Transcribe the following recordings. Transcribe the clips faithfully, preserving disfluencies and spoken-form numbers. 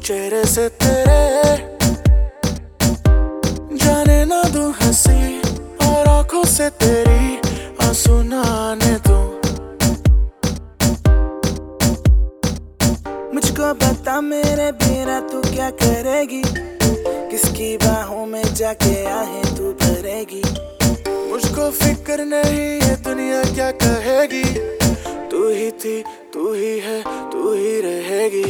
चेहरे से तेरे जाने ना दूं हंसी, और आंखों से तेरी आंसू ना आने दूं। मुझको बता मेरे बिना तू क्या करेगी, किसकी बाहों में जाके आहे तू भरेगी। मुझको फिक्र नहीं ये दुनिया क्या कहेगी, तू ही थी तू ही है तू ही रहेगी।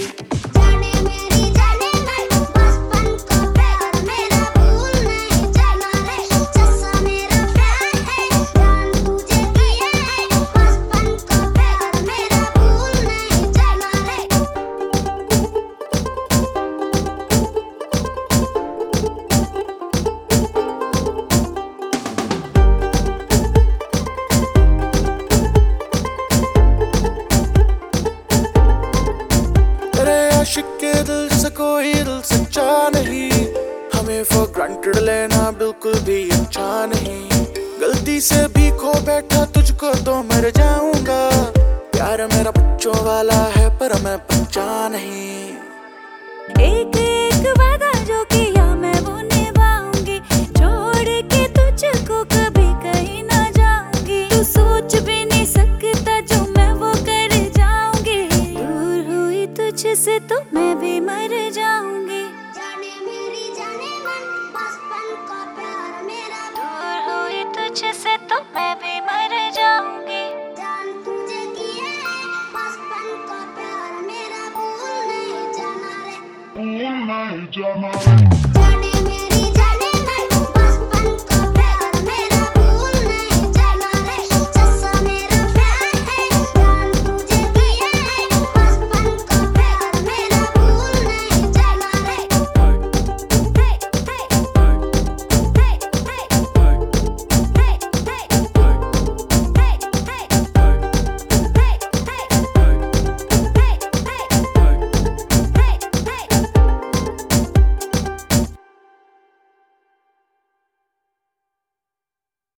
आशिक के दिल से कोई दिल सच्चा नहीं, हमें फॉर ग्रांटेड लेना बिल्कुल भी अच्छा नहीं। गलती से भी खो बैठा तुझको तो मर जाऊंगा, प्यार मेरा बच्चों वाला है पर मैं बच्चा नहीं। एक एक वादा जो किया मैं वो निभाऊंगी, छोड़ के तुझको कभी कहीं ना जाऊंगी। तू सोच भी नहीं सकता जो मैं वो कर जाऊंगी, दूर हुई तुझसे तो मैं भी मर जाऊंगी। जाने मेरी जाने मन बचपन का प्यार मेरा, दूर हुई तुझसे तो मैं भी मर जाऊंगी। जान तुझे किए बचपन का प्यार मेरा, भूल नहीं जाना रे, भूल नहीं जाना रे।